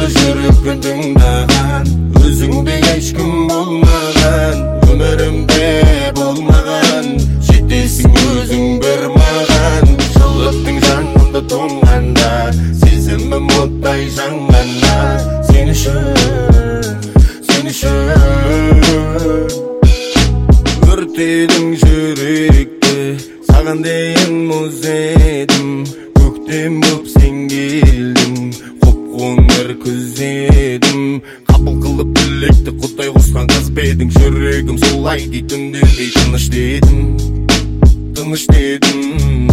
Жүрегімді жүрекпен тыңдаған, өзіңде ешкім болмаған, өмірімде болмаған, жетесің өзің бір маған. Жылыттың жанымды тоңғанда, сезімім оттай жанғанда, сен үшін, сен үшін өртедің жүректі, саған дейін мұз едім. Көктем боп сен келдің, қоңыр күз едім. Қабыл қылып тілекті құдай қосқан қыз ба едің. Жүрегім солай дейтін дей тыныш дедім, тыныш дедім.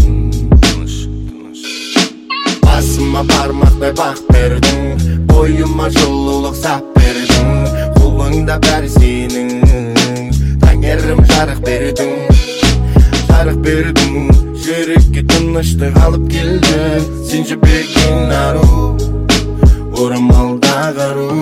Басыма бармақтай бақ бердің, бойыма жылулық сап бердің. Қолыңда бәрі сенің, таңерім жарық бердің, жарық бердің. Жүрекке тыныштық алып келді, сен жіберген ару, орамалдағы ару.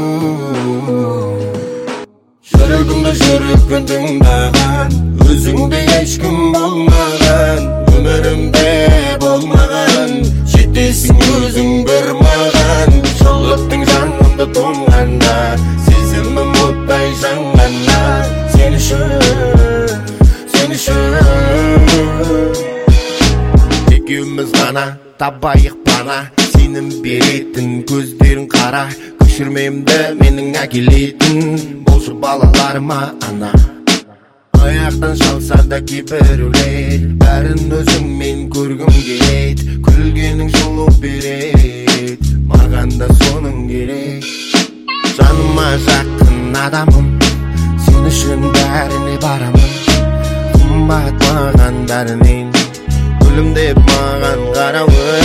Жүрегімді жүрекпен тыңдаған, өзіңде ешкім болмаған, өмірімде болмаған, жетесің өзің бір маған. Жылыттың жанымды тоңғанда, сезімім оттай жанғанда, сен үшін, сен үшін екеуміз ғана табайық пана. Сенің беретін көздерің қара, көшірмемді менің әкелетін. Болшы балаларыма ана, аяқтан шалса да кейбіреулер, бәрін өзіңмен көргім келеді. Күлгенің жылу береді, маған да соның керек. Жаныма жақын адамым, сен үшін бәріне барамын. Қымбат маған бәрінен, гүлім деп маған қарауы,